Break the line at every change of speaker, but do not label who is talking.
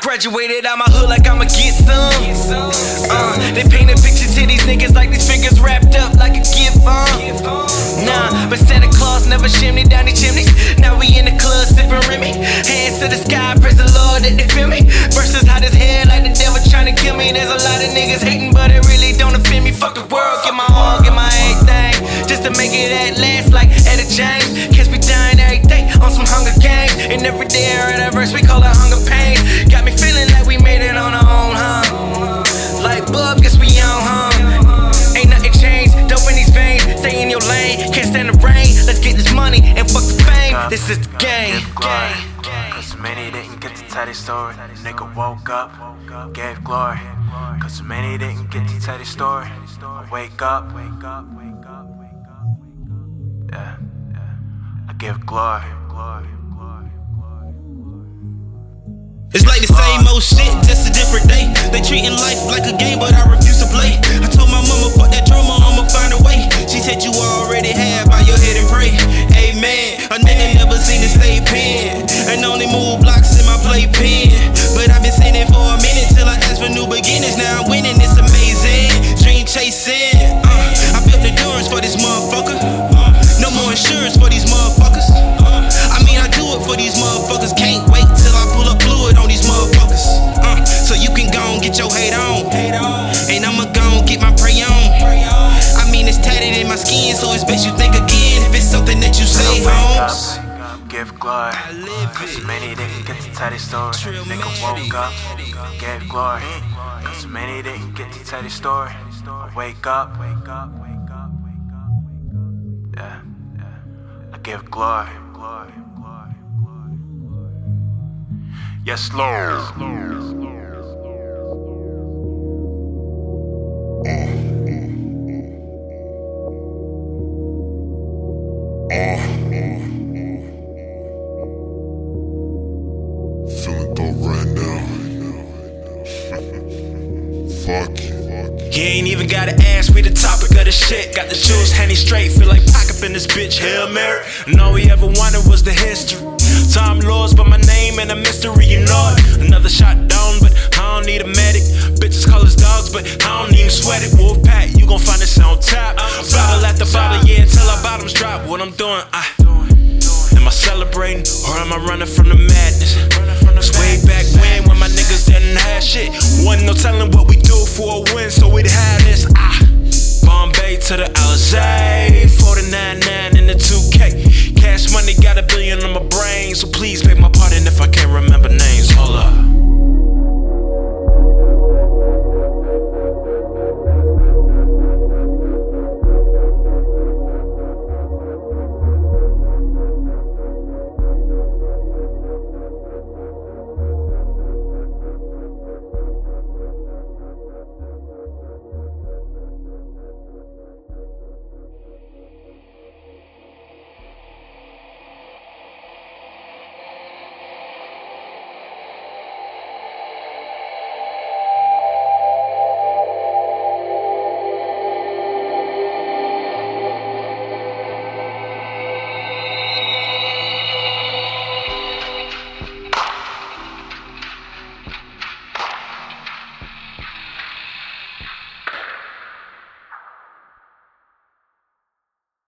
graduated out my hood like I'ma get some. They paint a picture to these niggas like these fingers wrapped up like a gift. Nah, but Santa Claus never chimney down these chimneys. Now we in the club sipping Remy. Hands to the sky, praise the Lord that they feel me. Versus hot as hell like the devil trying to kill me. There's a lot of niggas hating, but it really don't offend me. Fuck the world, get my all, get my everything, just to make it at last like Etta James. Catch me dying every day on some Hunger Games. And every day I write a verse, we call it Hunger Pain. Got me feeling like we made it on our own, huh? Like Bub, guess we on, huh? Ain't nothing changed, dope in these veins. Stay in your lane, can't stand the rain. Let's get this money and fuck the fame. This is the game.
Cause many didn't get to tell their story. Nigga woke up, gave glory. Cause many didn't get to tell their story. Wake up, yeah, I give glory.
It's like the same old shit, just a different day. They treating life like a game, but I refuse to play. I told my mama, fuck that drama, I'ma find a way. She said you already have, bow your head and pray. Amen. A nigga never seen the state pen, and only move blocks in my playpen. But I've been sinning for a minute till I ask for new beginnings. Now I'm winning, it's amazing. Dream chasing. I built endurance for this motherfucker. No more insurance for these motherfuckers. I mean, I do it for these motherfuckers. Can't wait till I pull up fluid on these motherfuckers. So you can go and get your hate on. And I'ma go and get my prey on. I mean, it's tatted in my skin, so it's best you think again. If it's something that you say, Holmes.
Give glory. Cause many didn't get to tell their story. Nigga woke up, gave glory. Cause many didn't get to tell their story. Wake up, yeah, I give glory. Yes, Lord.
Feeling dope right now. Fuck you.
You ain't even gotta ask, we the topic of the shit. Got the jewels handy straight, feel like Pac up in this bitch. Hail Mary, and all we ever wanted was the history. Time lords, but my name ain't a mystery, you know it. Another shot down, but I don't need a medic. Bitches call us dogs, but I don't even sweat it. Wolfpack, you gon' find this on top. Bottle after bottle, yeah, until our bottoms drop. What I'm doing, am I celebrating, or am I running from the madness? It's way back when my niggas didn't have shit. Wasn't no telling what we do for a win, so we'd have this. Bombay to the Alizé.